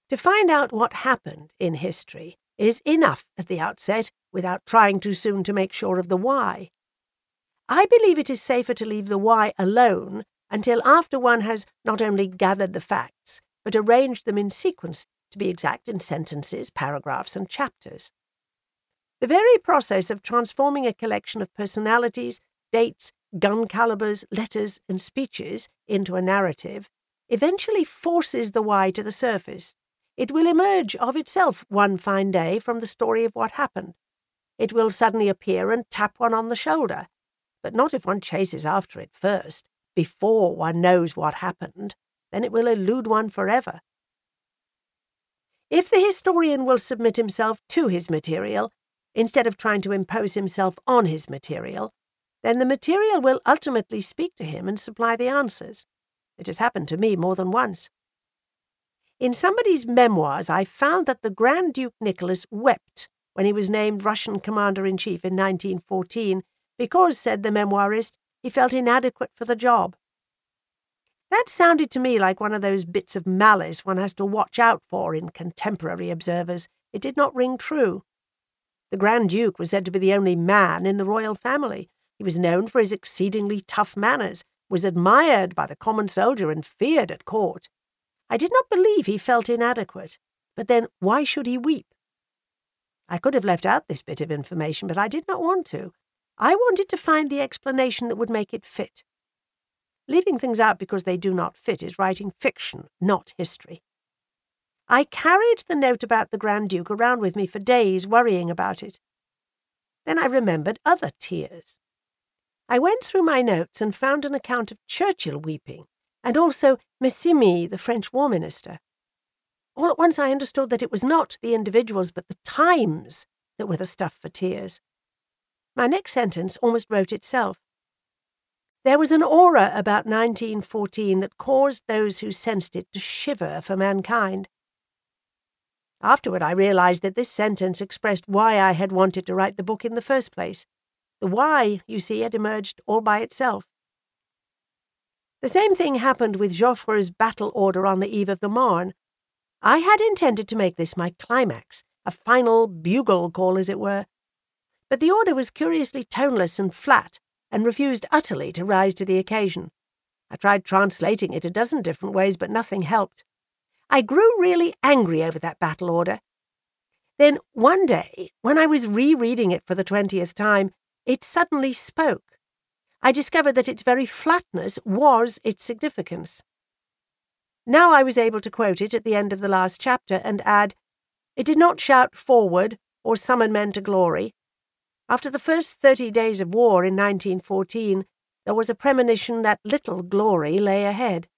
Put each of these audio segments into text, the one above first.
To find out what happened in history is enough at the outset without trying too soon to make sure of the why. I believe it is safer to leave the why alone until after one has not only gathered the facts, but arranged them in sequence, to be exact, in sentences, paragraphs, and chapters. The very process of transforming a collection of personalities, dates, gun calibers, letters, and speeches into a narrative eventually forces the why to the surface. It will emerge of itself one fine day from the story of what happened. It will suddenly appear and tap one on the shoulder, but not if one chases after it first, before one knows what happened. Then it will elude one forever. If the historian will submit himself to his material, instead of trying to impose himself on his material, then the material will ultimately speak to him and supply the answers. It has happened to me more than once. In somebody's memoirs, I found that the Grand Duke Nicholas wept when he was named Russian Commander-in-Chief in 1914 because, said the memoirist, he felt inadequate for the job. That sounded to me like one of those bits of malice one has to watch out for in contemporary observers. It did not ring true. The Grand Duke was said to be the only man in the royal family. He was known for his exceedingly tough manners, was admired by the common soldier and feared at court. I did not believe he felt inadequate. But then, why should he weep? I could have left out this bit of information, but I did not want to. I wanted to find the explanation that would make it fit. Leaving things out because they do not fit is writing fiction, not history. I carried the note about the Grand Duke around with me for days, worrying about it. Then I remembered other tears. I went through my notes and found an account of Churchill weeping, and also Massimi, the French War Minister. All at once I understood that it was not the individuals but the times that were the stuff for tears. My next sentence almost wrote itself. There was an aura about 1914 that caused those who sensed it to shiver for mankind. Afterward I realized that this sentence expressed why I had wanted to write the book in the first place. The why, you see, had emerged all by itself. The same thing happened with Joffre's battle order on the eve of the Marne. I had intended to make this my climax, a final bugle call, as it were. But the order was curiously toneless and flat, and refused utterly to rise to the occasion. I tried translating it a dozen different ways, but nothing helped. I grew really angry over that battle order. Then, one day, when I was rereading it for the 20th time, it suddenly spoke. I discovered that its very flatness was its significance. Now I was able to quote it at the end of the last chapter and add, "It did not shout forward or summon men to glory. After the first 30 days of war in 1914, there was a premonition that little glory lay ahead."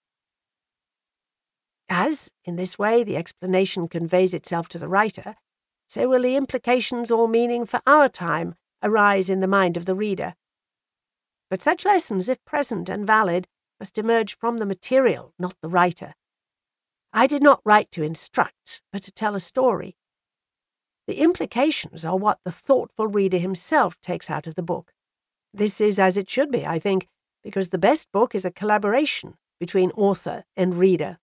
As, in this way, the explanation conveys itself to the writer, so will the implications or meaning for our time arise in the mind of the reader. But such lessons, if present and valid, must emerge from the material, not the writer. I did not write to instruct, but to tell a story. The implications are what the thoughtful reader himself takes out of the book. This is as it should be, I think, because the best book is a collaboration between author and reader.